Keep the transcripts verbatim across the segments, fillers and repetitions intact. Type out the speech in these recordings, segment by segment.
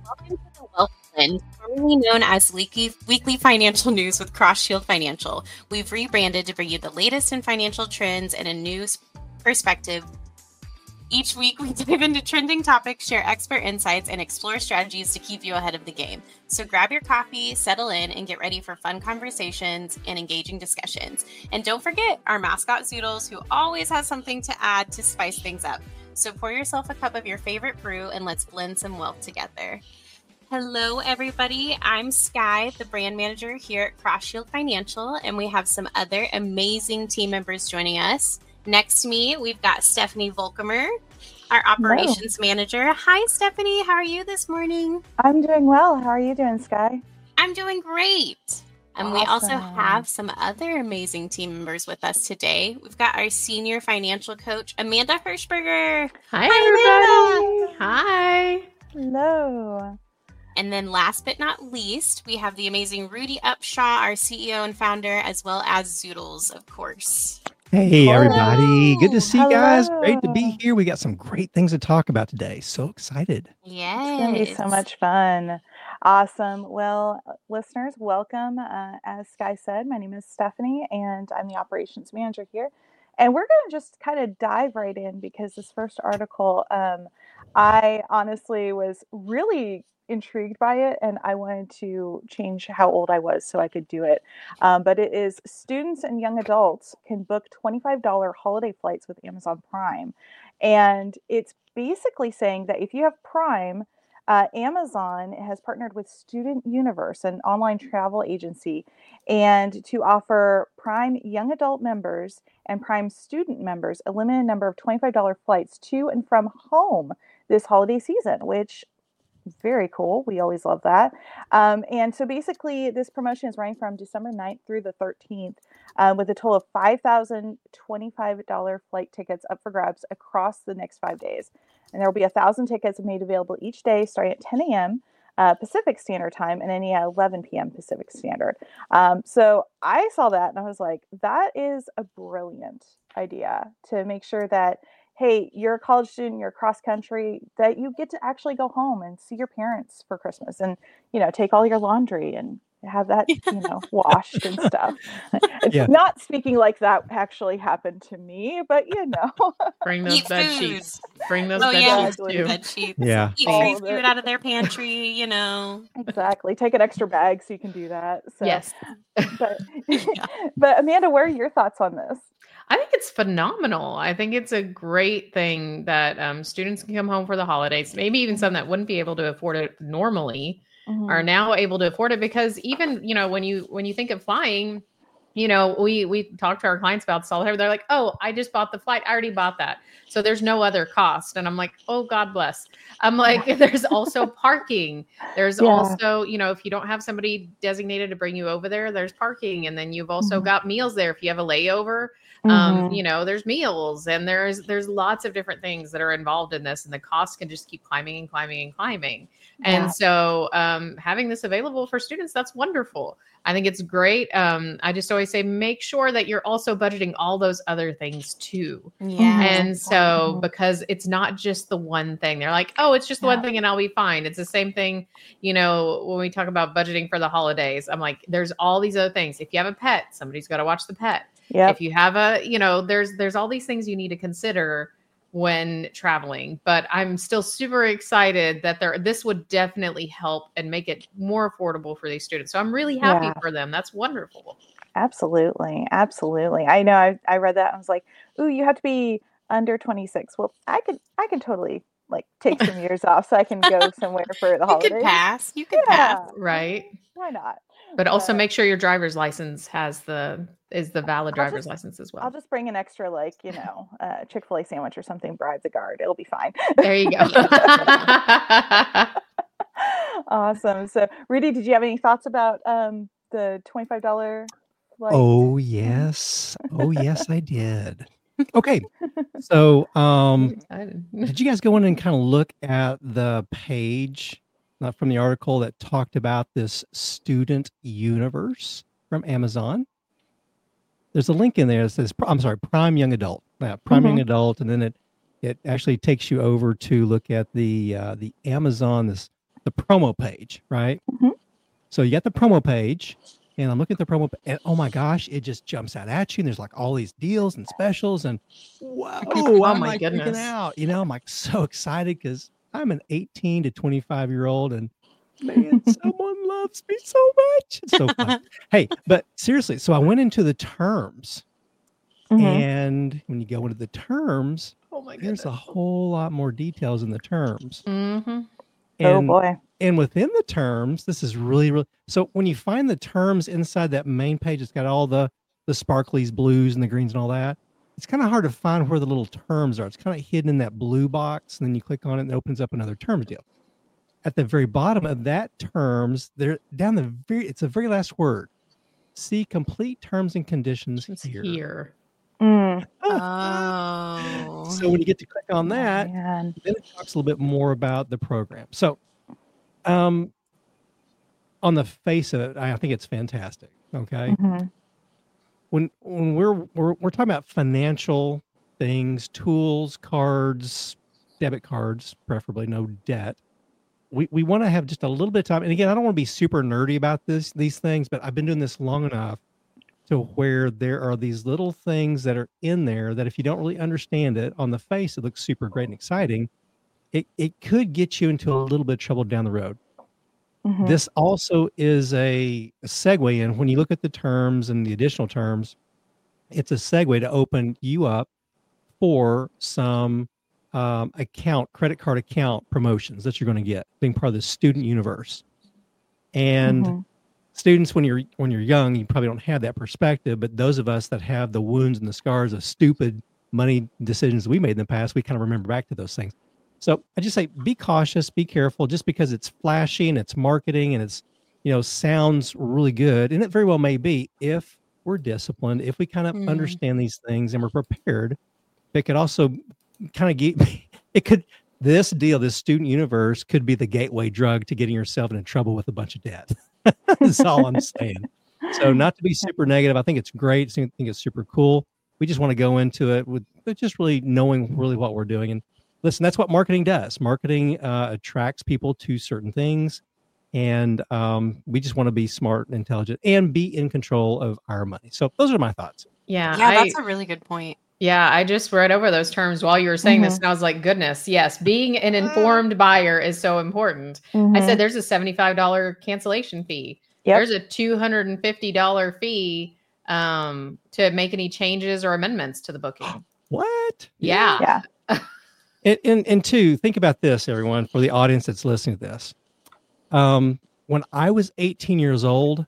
Welcome to the Wealth Blend, formerly known as Weekly, Weekly Financial News with Cross Shield Financial. We've rebranded to bring you the latest in financial trends and a new perspective. Each week, we dive into trending topics, share expert insights, and explore strategies to keep you ahead of the game. So grab your coffee, settle in, and get ready for fun conversations and engaging discussions. And don't forget our mascot Zoodles, who always has something to add to spice things up. So pour yourself a cup of your favorite brew and let's blend some wealth together. Hello, everybody. I'm Sky, the brand manager here at Cross Shield Financial, and we have some other amazing team members joining us. Next to me, we've got Stephanie Volkamer, our operations Hello. manager. Hi, Stephanie. How are you this morning? I'm doing well. How are you doing, Sky? I'm doing great. And awesome. We also have some other amazing team members with us today. We've got our senior financial coach, Amanda Hirschberger. Hi, Hi everybody. Hi. Hello. And then last but not least, we have the amazing Rudy Upshaw, our C E O and founder, as well as Zoodles, of course. Hey, Hello. everybody. Good to see you guys. Hello. Great to be here. We got some great things to talk about today. So excited. Yes. It's going to be so much fun. Awesome. Well, listeners, welcome. Uh, as Sky said, my name is Stephanie, and I'm the operations manager here. And we're going to just kind of dive right in because this first article, um, I honestly was really intrigued by it, and I wanted to change how old I was so I could do it. Um, but it is students and young adults can book twenty-five dollars holiday flights with Amazon Prime. And it's basically saying that if you have Prime, uh, Amazon has partnered with Student Universe, an online travel agency, and to offer Prime young adult members and Prime student members a limited number of twenty-five dollars flights to and from home this holiday season, which very cool. We always love that. Um, and so basically this promotion is running from December ninth through the thirteenth uh, with a total of five thousand twenty-five dollars flight tickets up for grabs across the next five days. And there will be one thousand tickets made available each day starting at ten a.m. Uh, Pacific Standard Time and ending at eleven p.m. Pacific Standard. Um, so I saw that and I was like, that is a brilliant idea to make sure that hey, you're a college student, you're cross country, that you get to actually go home and see your parents for Christmas and, you know, take all your laundry and have that, you know, washed and stuff. Yeah. Not speaking like that actually happened to me, but, you know. Bring those Eat bed food. sheets. Bring those oh, bed yeah. sheets too. Bed sheets. Yeah. Eat free food out of their pantry, you know. Exactly. Take an extra bag so you can do that. So, yes. But, yeah. But Amanda, what are your thoughts on this? I think it's phenomenal. I think it's a great thing that um, students can come home for the holidays. Maybe even some that wouldn't be able to afford it normally mm-hmm. are now able to afford it because even, you know, when you when you think of flying, you know, we we talk to our clients about this all the time. They're like, oh, I just bought the flight. I already bought that. So there's no other cost. And I'm like, oh, God bless. I'm like, yeah. There's also parking. There's yeah. also, you know, if you don't have somebody designated to bring you over there, there's parking. And then you've also mm-hmm. got meals there. If you have a layover, um, mm-hmm. you know, there's meals and there's there's lots of different things that are involved in this. And the cost can just keep climbing and climbing and climbing. Yeah. And so um, having this available for students, that's wonderful. I think it's great. Um, I just always say, make sure that you're also budgeting all those other things too. Yeah. And so, because it's not just the one thing, they're like, oh, it's just the yeah. one thing and I'll be fine. It's the same thing, you know, when we talk about budgeting for the holidays, I'm like, there's all these other things. If you have a pet, somebody's got to watch the pet. Yep. If you have a, you know, there's, there's all these things you need to consider when traveling, but I'm still super excited that there, this would definitely help and make it more affordable for these students. So I'm really happy yeah. for them. That's wonderful. Absolutely. Absolutely. I know I, I read that. And I was like, ooh, you have to be under twenty-six. Well, I could, I could totally like take some years off so I can go somewhere for the holidays. You could pass. You could yeah. pass. Right. Why not? But also make sure your driver's license has the is the valid driver's just, license as well. I'll just bring an extra, like, you know, uh, Chick-fil-A sandwich or something, bribe the guard. It'll be fine. There you go. Awesome. So, Rudy, did you have any thoughts about um, the twenty-five dollars flight? Oh, yes. Oh, yes, I did. Okay. So, um, did you guys go in and kind of look at the page uh, from the article that talked about this Student Universe from Amazon? There's a link in there that says, I'm sorry, Prime Young Adult. Yeah, Prime mm-hmm. Young Adult. And then it it actually takes you over to look at the uh, the Amazon, this the promo page, right? Mm-hmm. So you got the promo page, and I'm looking at the promo, and oh my gosh, it just jumps out at you. And there's like all these deals and specials, and whoa, oh I'm my like goodness. freaking out. You know, I'm like so excited because I'm an eighteen to twenty-five year old, and man, someone loves me so much. It's so fun. Hey, but seriously, so I went into the terms, Mm-hmm. and when you go into the terms, Oh my there's goodness. a whole lot more details in the terms. Mm-hmm. Oh And boy. and within the terms, this is really, really so when you find the terms inside that main page, it's got all the the sparklies, blues, and the greens and all that. It's kind of hard to find where the little terms are. It's kind of hidden in that blue box, and then you click on it and it opens up another terms deal. At the very bottom of that terms, there down the very it's the very last word. See complete terms and conditions It's here. here. Mm. Oh. So when you get to click on Oh, that, man. then it talks a little bit more about the program. So, um, on the face of it, I think it's fantastic. Okay, Mhm. when when we're we're we're talking about financial things, tools, cards, debit cards, preferably no debt. We we want to have just a little bit of time. And again, I don't want to be super nerdy about this these things, but I've been doing this long enough to where there are these little things that are in there that if you don't really understand it on the face, it looks super great and exciting. It it could get you into a little bit of trouble down the road. Mhm. This also is a, a segue in when you look at the terms and the additional terms, it's a segue to open you up for some um, account, credit card account promotions that you're going to get being part of the student universe. And Mhm. students, when you're when you're young, you probably don't have that perspective, but those of us that have the wounds and the scars of stupid money decisions we made in the past, we kind of remember back to those things. So I just say, be cautious, be careful. Just because it's flashy and it's marketing and it's, you know, sounds really good, and it very well may be if we're disciplined, if we kind of Mm. understand these things and we're prepared. It could also kind of get it could this deal, this student universe could be the gateway drug to getting yourself into trouble with a bunch of debt. That's all I'm saying. So not to be super negative, I think it's great. I think it's super cool. We just want to go into it with just really knowing really what we're doing. And listen, that's what marketing does. Marketing uh, attracts people to certain things. And um, we just want to be smart and intelligent and be in control of our money. So those are my thoughts. Yeah. Yeah, I, that's a really good point. Yeah, I just read over those terms while you were saying this, Mhm. and I was like, goodness, yes, being an informed buyer is so important. I said Mhm. there's a seventy-five dollars cancellation fee. Yep. There's a two hundred fifty dollars fee um, to make any changes or amendments to the booking. What? Yeah. Yeah. And, and and two, think about this, everyone, for the audience that's listening to this. Um, when I was eighteen years old,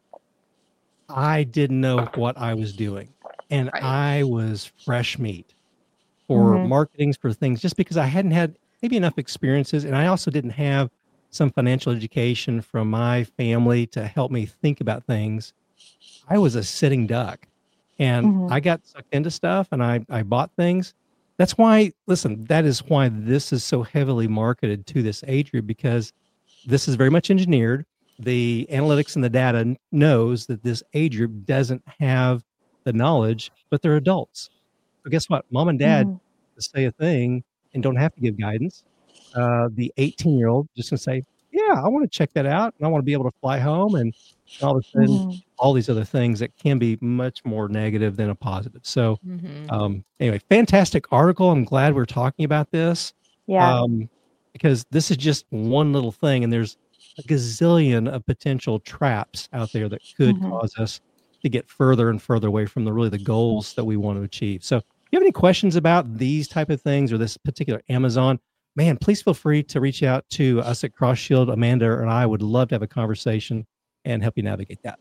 I didn't know what I was doing. And Right. I was fresh meat for Mhm. marketings, for things, just because I hadn't had maybe enough experiences. And I also didn't have some financial education from my family to help me think about things. I was a sitting duck. And Mhm. I got sucked into stuff and I, I bought things. That's why, listen, that is why this is so heavily marketed to this age group, because this is very much engineered. The analytics and the data knows that this age group doesn't have the knowledge, but they're adults. So guess what? Mom and dad Mhm. say a thing and don't have to give guidance. Uh, the eighteen year old just gonna say, yeah, I want to check that out. And I want to be able to fly home, and all of a sudden, Mhm. all these other things that can be much more negative than a positive. So Mhm. um, anyway, fantastic article. I'm glad we're talking about this. Yeah. Um, because this is just one little thing, and there's a gazillion of potential traps out there that could Mhm. cause us to get further and further away from the really the goals that we want to achieve. So if you have any questions about these type of things or this particular Amazon, man, please feel free to reach out to us at CrossShield. Amanda and I would love to have a conversation and help you navigate that.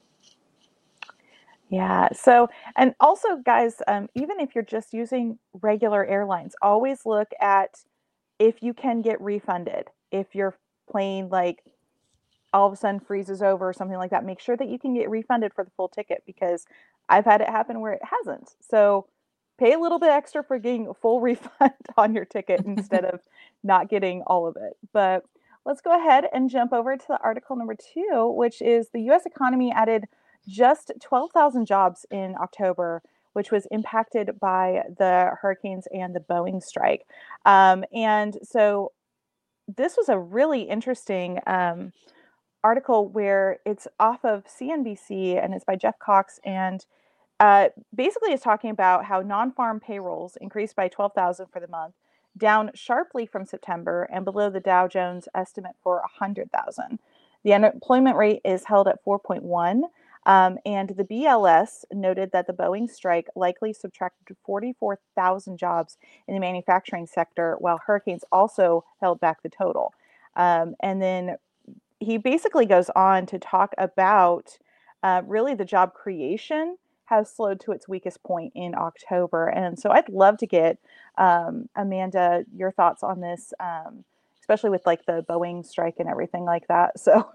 Yeah. So, and also, guys, um, even if you're just using regular airlines, always look at if you can get refunded. If your plane like all of a sudden freezes over or something like that, make sure that you can get refunded for the full ticket, because I've had it happen where it hasn't. So pay a little bit extra for getting a full refund on your ticket instead of not getting all of it. But let's go ahead and jump over to the article number two, which is the U S economy added just twelve thousand jobs in October, which was impacted by the hurricanes and the Boeing strike. Um, and so this was a really interesting um, article where it's off of C N B C and it's by Jeff Cox, and uh, basically it's talking about how non-farm payrolls increased by twelve thousand for the month, down sharply from September and below the Dow Jones estimate for one hundred thousand. The unemployment rate is held at four point one. Um, and the B L S noted that the Boeing strike likely subtracted forty-four thousand jobs in the manufacturing sector, while hurricanes also held back the total. Um, and then he basically goes on to talk about uh, really the job creation has slowed to its weakest point in October. And so I'd love to get, um, Amanda, your thoughts on this, um, especially with like the Boeing strike and everything like that. So.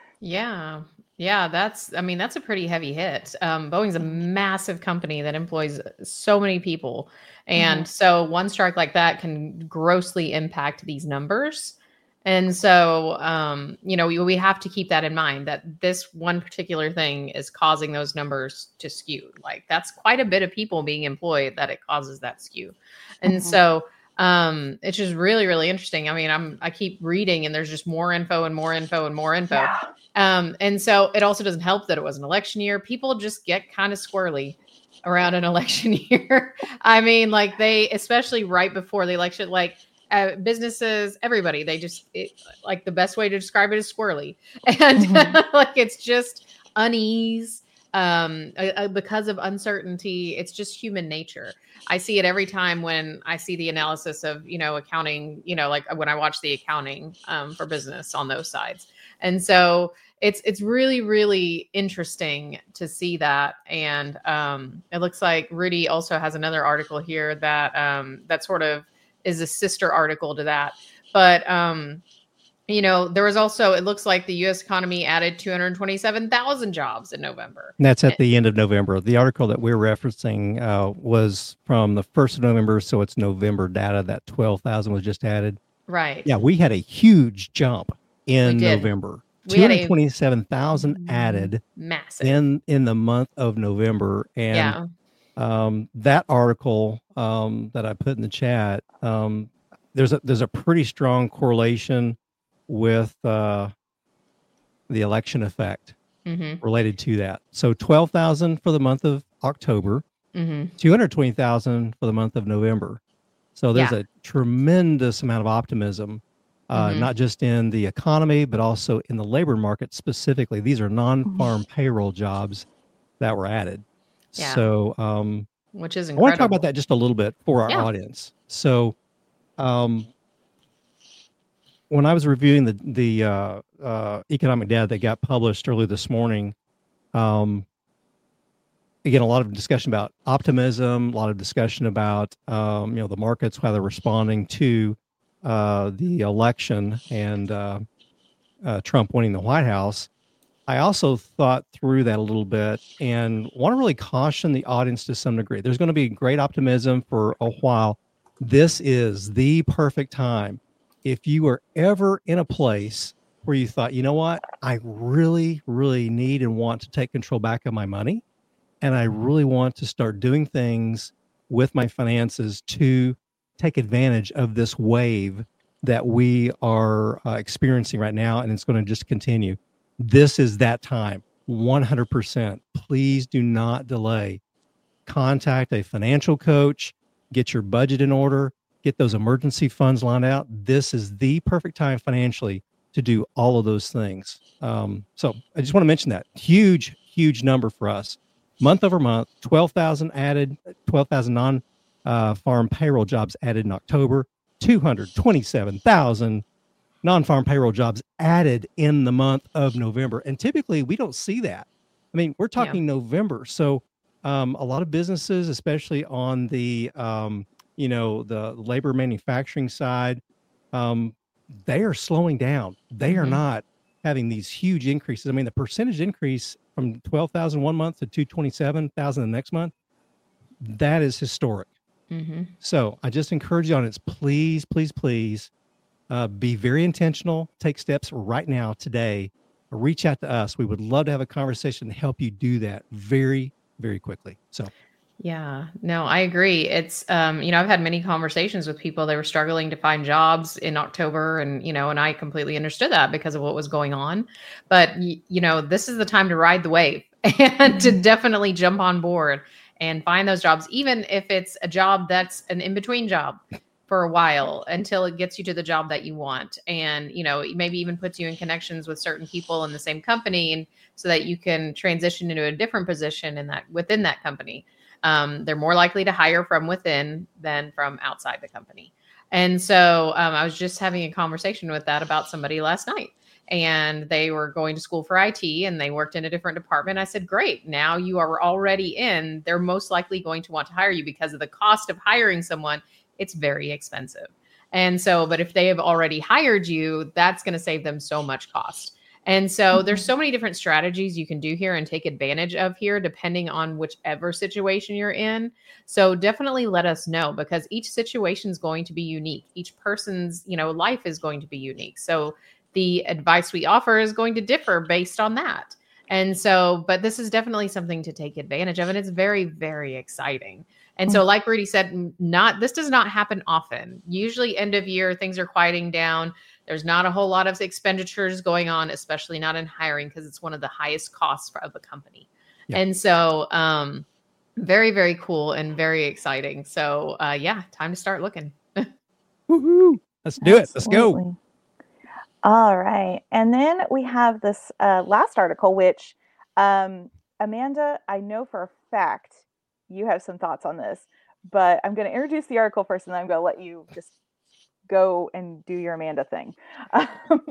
Yeah. Yeah, that's, I mean, that's a pretty heavy hit. Um, Boeing's a massive company that employs so many people. And mm-hmm. so one strike like that can grossly impact these numbers. And so, um, you know, we, we have to keep that in mind, that this one particular thing is causing those numbers to skew. Like, that's quite a bit of people being employed that it causes that skew. And mm-hmm. so um, it's just really, really interesting. I mean, I'm, I keep reading and there's just more info and more info and more info. Yeah. Um, and so it also doesn't help that it was an election year. People just get kind of squirrely around an election year. I mean, like they, especially right before the election, like uh, businesses, everybody, they just it, like the best way to describe it is squirrely. And mm-hmm. like, it's just unease um, uh, because of uncertainty. It's just human nature. I see it every time when I see the analysis of, you know, accounting, you know, like when I watch the accounting um, for business on those sides. And so it's it's really, really interesting to see that. And um, it looks like Rudy also has another article here that um, that sort of is a sister article to that. But, um, you know, there was also, it looks like the U S economy added two hundred twenty-seven thousand jobs in November. And that's at the end of November. The article that we're referencing uh, was from the first of November. So it's November data. That twelve thousand was just added. Right. Yeah, we had a huge jump in November. two hundred twenty-seven thousand added massive in in the month of November. And yeah. um, that article um, that I put in the chat, um, there's a there's a pretty strong correlation with uh, the election effect mm-hmm. related to that. So twelve thousand for the month of October, mm-hmm. two hundred twenty thousand for the month of November. So there's yeah. a tremendous amount of optimism. Uh, mm-hmm. Not just in the economy, but also in the labor market specifically. These are non-farm mm-hmm. payroll jobs that were added. Yeah. So, um, which is I incredible. want to talk about that just a little bit for our yeah. audience. So, um, when I was reviewing the the uh, uh, economic data that got published early this morning, um, again, a lot of discussion about optimism, a lot of discussion about um, you know the markets, how they're responding to uh, the election and uh, uh, Trump winning the White House. I also thought through that a little bit and want to really caution the audience to some degree. There's going to be great optimism for a while. This is the perfect time. If you were ever in a place where you thought, you know what, I really, really need and want to take control back of my money, and I really want to start doing things with my finances to take advantage of this wave that we are uh, experiencing right now, and it's going to just continue. This is that time, one hundred percent. Please do not delay. Contact a financial coach, get your budget in order, get those emergency funds lined out. This is the perfect time financially to do all of those things. Um, so I just want to mention that. Huge, huge number for us. Month over month, twelve thousand added, twelve thousand non Uh, farm payroll jobs added in October, two hundred twenty-seven thousand non-farm payroll jobs added in the month of November. And typically we don't see that. I mean, we're talking yeah. November. So um, a lot of businesses, especially on the, um, you know, the labor manufacturing side, um, they are slowing down. They mm-hmm. are not having these huge increases. I mean, the percentage increase from twelve thousand one month to two hundred twenty-seven thousand the next month, that is historic. Mm-hmm. So I just encourage you on it. Please, please, please uh, be very intentional. Take steps right now, today. Reach out to us. We would love to have a conversation to help you do that very, very quickly. So, Yeah, no, I agree. It's, um, you know, I've had many conversations with people that were struggling to find jobs in October and, you know, and I completely understood that because of what was going on. But, y- you know, this is the time to ride the wave and to definitely jump on board and find those jobs, even if it's a job that's an in-between job for a while until it gets you to the job that you want. And, you know, maybe even puts you in connections with certain people in the same company and so that you can transition into a different position in that within that company. Um, they're more likely to hire from within than from outside the company. And so um, I was just having a conversation with that about somebody last night. And they were going to school for I T and they worked in a different department. I said, great, now you are already in. They're most likely going to want to hire you because of the cost of hiring someone. It's very expensive. And so, but if they have already hired you, that's going to save them so much cost. And so there's so many different strategies you can do here and take advantage of here, depending on whichever situation you're in. So definitely let us know because each situation is going to be unique. Each person's, you know, life is going to be unique. So the advice we offer is going to differ based on that. And so, but this is definitely something to take advantage of. And it's very, very exciting. And so, like Rudy said, not this does not happen often. Usually end of year, things are quieting down. There's not a whole lot of expenditures going on, especially not in hiring, because it's one of the highest costs of a company. Yeah. And so um, very, very cool and very exciting. So uh, yeah, time to start looking. Woohoo! Let's do it. Let's go. All right. And then we have this uh, last article, which um, Amanda, I know for a fact you have some thoughts on this, but I'm going to introduce the article first, and then I'm going to let you just go and do your Amanda thing. Um,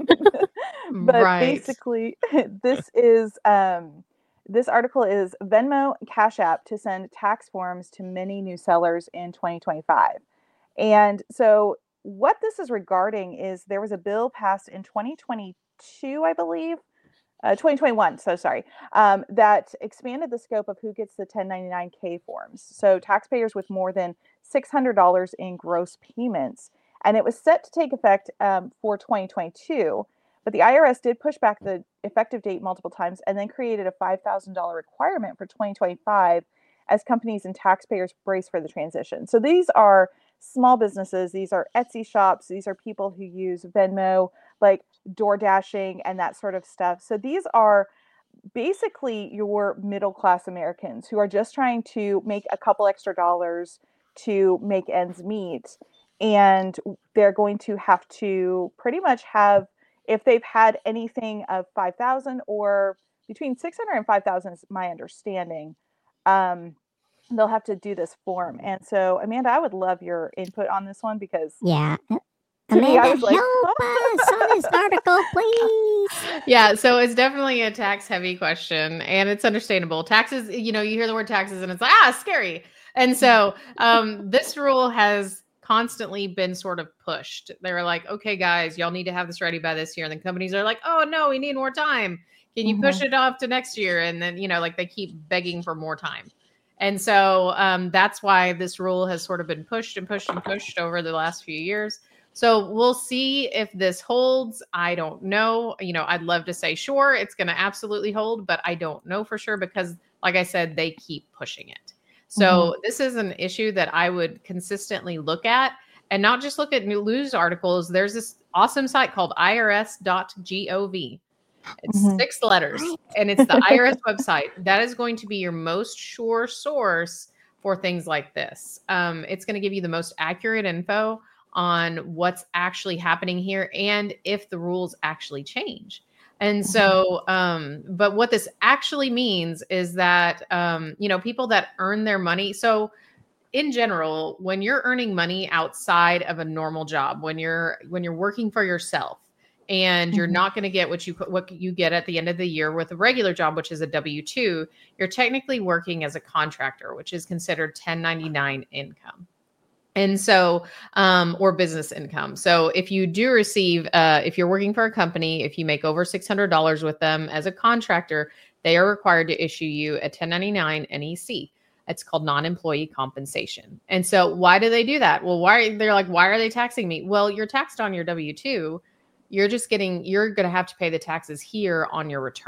but right. Basically, this is um, this article is Venmo Cash App to send tax forms to many new sellers in twenty twenty-five. And so what this is regarding is there was a bill passed in twenty twenty-two, I believe, uh, twenty twenty-one, so sorry, um, that expanded the scope of who gets the ten ninety-nine K forms. So taxpayers with more than six hundred dollars in gross payments. And it was set to take effect um, for twenty twenty-two, but the I R S did push back the effective date multiple times and then created a five thousand dollars requirement for twenty twenty-five as companies and taxpayers brace for the transition. So these are small businesses. These are Etsy shops. These are people who use Venmo, like door dashing and that sort of stuff. So these are basically your middle-class Americans who are just trying to make a couple extra dollars to make ends meet. And they're going to have to pretty much have, if they've had anything of five thousand or between six hundred and five thousand is my understanding, um, they'll have to do this form. And so, Amanda, I would love your input on this one because yeah, Amanda, me, I was like, help us on this article, please. Yeah, so it's definitely a tax-heavy question, and it's understandable. Taxes, you know, you hear the word taxes, and it's like, ah, scary. And so, um, this rule has constantly been sort of pushed. They were like, okay, guys, y'all need to have this ready by this year. And then companies are like, oh, no, we need more time. Can you mm-hmm. push it off to next year? And then, you know, like they keep begging for more time. And so um, that's why this rule has sort of been pushed and pushed and pushed over the last few years. So we'll see if this holds. I don't know. You know, I'd love to say, sure, it's going to absolutely hold, but I don't know for sure because, like I said, they keep pushing it. So mm-hmm. this is an issue that I would consistently look at and not just look at news articles. There's this awesome site called I R S dot gov. It's mm-hmm. six letters and it's the I R S website. That is going to be your most sure source for things like this. Um, it's going to give you the most accurate info on what's actually happening here and if the rules actually change. And so, um, but what this actually means is that, um, you know, people that earn their money. So in general, when you're earning money outside of a normal job, when you're, when you're working for yourself and you're mm-hmm. not going to get what you put, what you get at the end of the year with a regular job, which is a W two, you're technically working as a contractor, which is considered ten ninety-nine income. And so, um, or business income. So if you do receive, uh, if you're working for a company, if you make over six hundred dollars with them as a contractor, they are required to issue you a ten ninety-nine N E C. It's called non-employee compensation. And so why do they do that? Well, why they're like, why are they taxing me? Well, you're taxed on your W two. You're just getting, you're going to have to pay the taxes here on your return.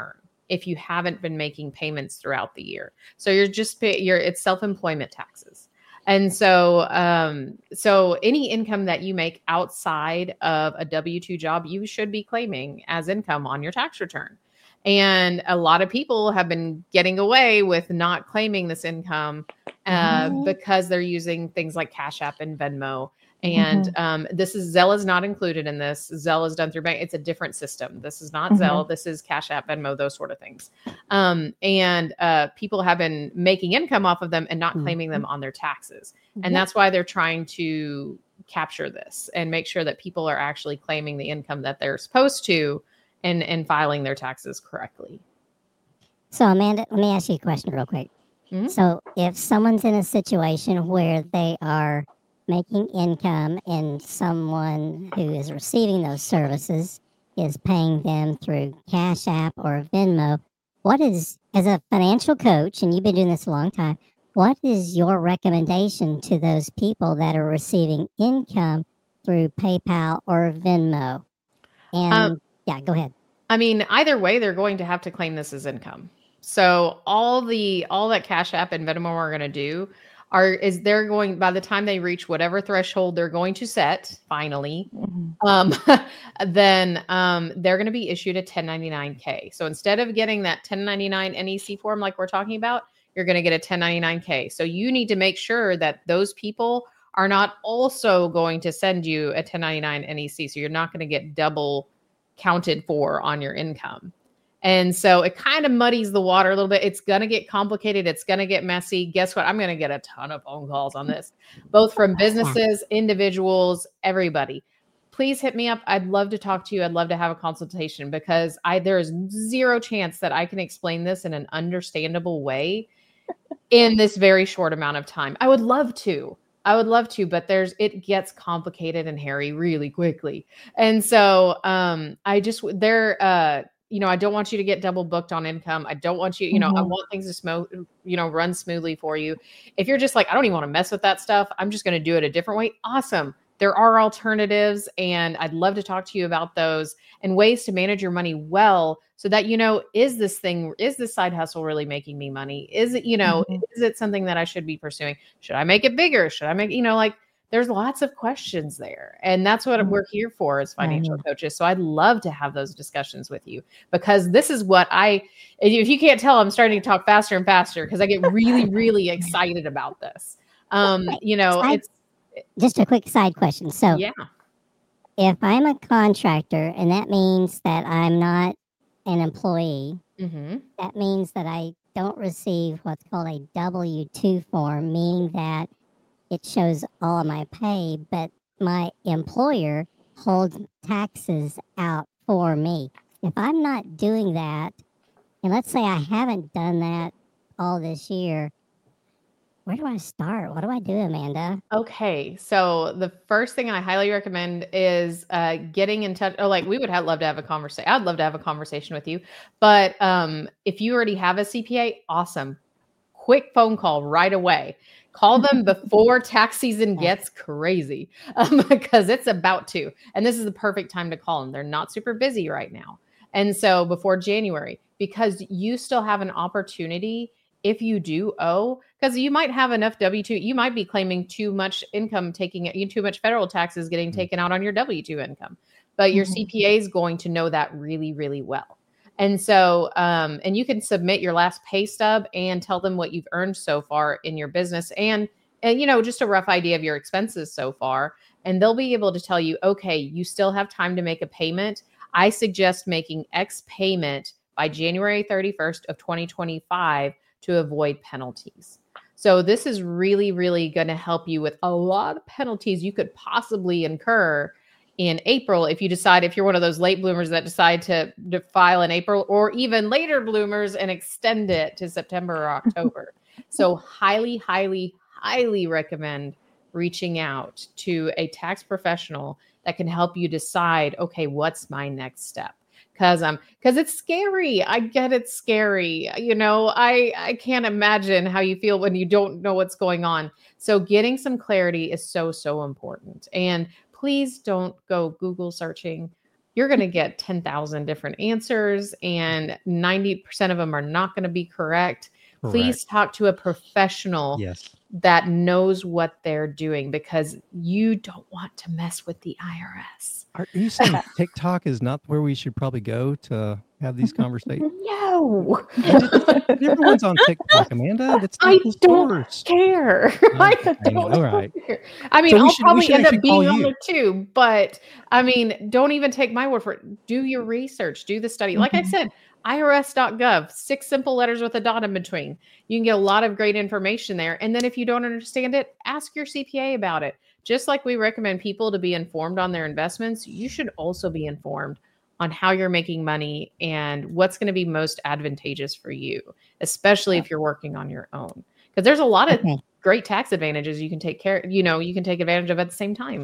if you haven't been making payments throughout the year. So you're just pay, you're it's self-employment taxes. And so, um, so any income that you make outside of a W two job, you should be claiming as income on your tax return. And a lot of people have been getting away with not claiming this income uh, mm-hmm. because they're using things like Cash App and Venmo. And mm-hmm. um, this is Zelle is not included in this. Zelle is done through bank. It's a different system. This is not mm-hmm. Zelle. This is Cash App, Venmo, those sort of things. Um, and uh, people have been making income off of them and not mm-hmm. claiming them on their taxes. And mm-hmm. that's why they're trying to capture this and make sure that people are actually claiming the income that they're supposed to and, and filing their taxes correctly. So, Amanda, let me ask you a question real quick. Mm-hmm. So if someone's in a situation where they are making income and someone who is receiving those services is paying them through Cash App or Venmo, what is, as a financial coach, and you've been doing this a long time, what is your recommendation to those people that are receiving income through PayPal or Venmo? And um, yeah, go ahead. I mean, either way, they're going to have to claim this as income. So all the all that Cash App and Venmo are going to do are is they're going, by the time they reach whatever threshold they're going to set, finally, mm-hmm. um, then um, they're going to be issued a ten ninety-nine K. So instead of getting that ten ninety-nine N E C form like we're talking about, you're going to get a ten ninety-nine K. So you need to make sure that those people are not also going to send you a ten ninety-nine N E C. So you're not going to get double counted for on your income. And so it kind of muddies the water a little bit. It's going to get complicated. It's going to get messy. Guess what? I'm going to get a ton of phone calls on this, both from businesses, individuals, everybody. Please hit me up. I'd love to talk to you. I'd love to have a consultation because I there is zero chance that I can explain this in an understandable way in this very short amount of time. I would love to. I would love to, but there's it gets complicated and hairy really quickly. And so um, I just there uh you know, I don't want you to get double booked on income. I don't want you, you know, mm-hmm. I want things to smooth, you know, run smoothly for you. If you're just like, I don't even want to mess with that stuff, I'm just going to do it a different way. Awesome. There are alternatives and I'd love to talk to you about those and ways to manage your money well so that, you know, is this thing, is this side hustle really making me money? Is it, you know, mm-hmm. is it something that I should be pursuing? Should I make it bigger? Should I make, you know, like, there's lots of questions there. And that's what we're here for as financial mm-hmm. coaches. So I'd love to have those discussions with you because this is what I, if you can't tell, I'm starting to talk faster and faster because I get really, really excited about this. Um, you know, side, it's just a quick side question. So yeah, if I'm a contractor and that means that I'm not an employee, mm-hmm. that means that I don't receive what's called a W two form, meaning that it shows all of my pay, but my employer holds taxes out for me. If I'm not doing that, and let's say I haven't done that all this year, where do I start? What do I do, Amanda? Okay. So the first thing I highly recommend is uh, getting in touch. Oh, like we would have love to have a conversation. I'd love to have a conversation with you. But um, if you already have a C P A, awesome. Quick phone call right away. Call them before tax season gets crazy um, because it's about to. And this is the perfect time to call them. They're not super busy right now. And so before January, because you still have an opportunity if you do owe, because you might have enough W two, you might be claiming too much income, taking too much federal taxes getting taken out on your W two income. But your mm-hmm. C P A is going to know that really, really well. And so, um, and you can submit your last pay stub and tell them what you've earned so far in your business and, and, you know, just a rough idea of your expenses so far. And they'll be able to tell you, okay, you still have time to make a payment. I suggest making X payment by January thirty-first of twenty twenty-five to avoid penalties. So this is really, really going to help you with a lot of penalties you could possibly incur in April, if you decide, if you're one of those late bloomers that decide to, to file in April, or even later bloomers and extend it to September or October. So highly, highly, highly recommend reaching out to a tax professional that can help you decide, okay, what's my next step? Because um, because it's scary. I get it's scary. You know, I, I can't imagine how you feel when you don't know what's going on. So getting some clarity is so, so important. And please don't go Google searching. you're going to get ten thousand different answers and ninety percent of them are not going to be correct. Correct. Please talk to a professional yes. that knows what they're doing, because you don't want to mess with the I R S. Are you saying TikTok is not where we should probably go to have these conversations? No. Everyone's on TikTok, Amanda. That's not I the don't source. care. Okay. I don't All right. care. I mean, So we I'll should- we probably should end up actually call being on you. there too, but I mean, don't even take my word for it. Do your research, do the study. Like I Mhm. said, I R S dot gov, six simple letters with a dot in between. You can get a lot of great information there. And then if you don't understand it, ask your C P A about it. Just like we recommend people to be informed on their investments, you should also be informed on how you're making money and what's going to be most advantageous for you, especially if you're working on your own. Because there's a lot of Okay. great tax advantages you can take care, you know, you can take advantage of at the same time.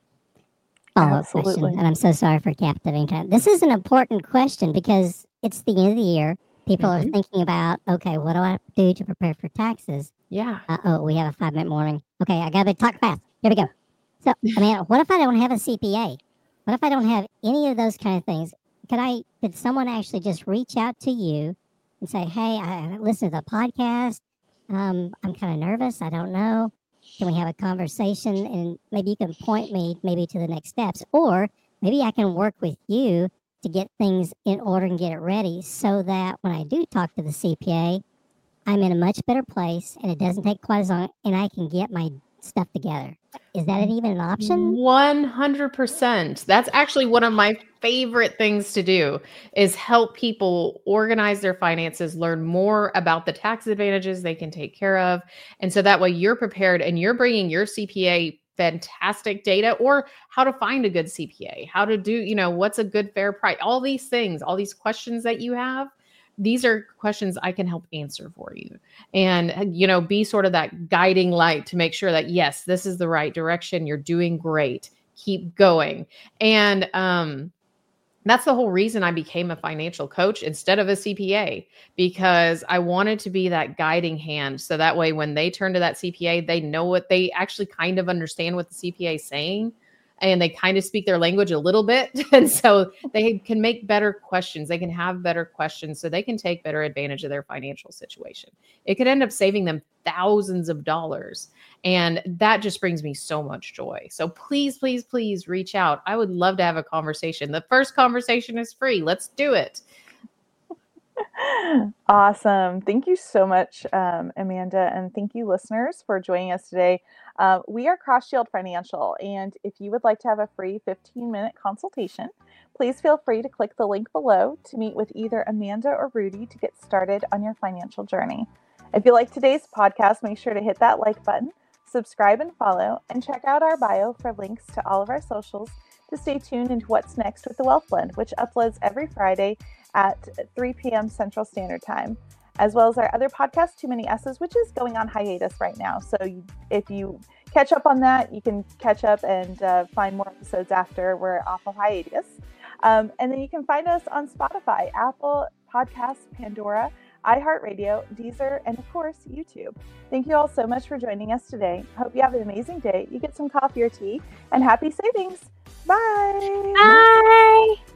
Follow-up question, Absolutely. and I'm so sorry for captivating time. This is an important question because it's the end of the year. People Mhm. are thinking about, okay, what do I have to do to prepare for taxes? Yeah. Uh oh, we have a five minute warning. Okay, I gotta talk fast. Here we go. So, I mean, what if I don't have a C P A? What if I don't have any of those kind of things? Could I? Could someone actually just reach out to you and say, "Hey, I listened to the podcast. Um, I'm kind of nervous. I don't know. Can we have a conversation? And maybe you can point me maybe to the next steps, or maybe I can work with you to get things in order and get it ready, so that when I do talk to the C P A, I'm in a much better place, and it doesn't take quite as long, and I can get my stuff together." Is that an, even an option? one hundred percent. That's actually one of my favorite things to do, is help people organize their finances, learn more about the tax advantages they can take care of. And so that way you're prepared and you're bringing your C P A fantastic data, or how to find a good C P A, how to do, you know, what's a good fair price, all these things, all these questions that you have. These are questions I can help answer for you, and, you know, be sort of that guiding light to make sure that, yes, this is the right direction. You're doing great. Keep going. And um, that's the whole reason I became a financial coach instead of a C P A, because I wanted to be that guiding hand. So that way, when they turn to that C P A, they know what they actually kind of understand what the C P A is saying. And they kind of speak their language a little bit. And so they can make better questions. They can have better questions so they can take better advantage of their financial situation. It could end up saving them thousands of dollars. And that just brings me so much joy. So please, please, please reach out. I would love to have a conversation. The first conversation is free. Let's do it. Awesome. Thank you so much, um, Amanda. And thank you, listeners, for joining us today. Uh, we are Cross Shield Financial. And if you would like to have a free fifteen minute consultation, please feel free to click the link below to meet with either Amanda or Rudy to get started on your financial journey. If you like today's podcast, make sure to hit that like button, subscribe and follow, and check out our bio for links to all of our socials to stay tuned into what's next with the Wealth Blend, which uploads every Friday at three p.m. Central Standard Time, as well as our other podcast, Too Many S's, which is going on hiatus right now. So you, if you catch up on that, you can catch up and uh, find more episodes after we're off of hiatus. Um, and then you can find us on Spotify, Apple Podcasts, Pandora, iHeartRadio, Deezer, and of course, YouTube. Thank you all so much for joining us today. Hope you have an amazing day. You get some coffee or tea, and happy savings. Bye. Bye.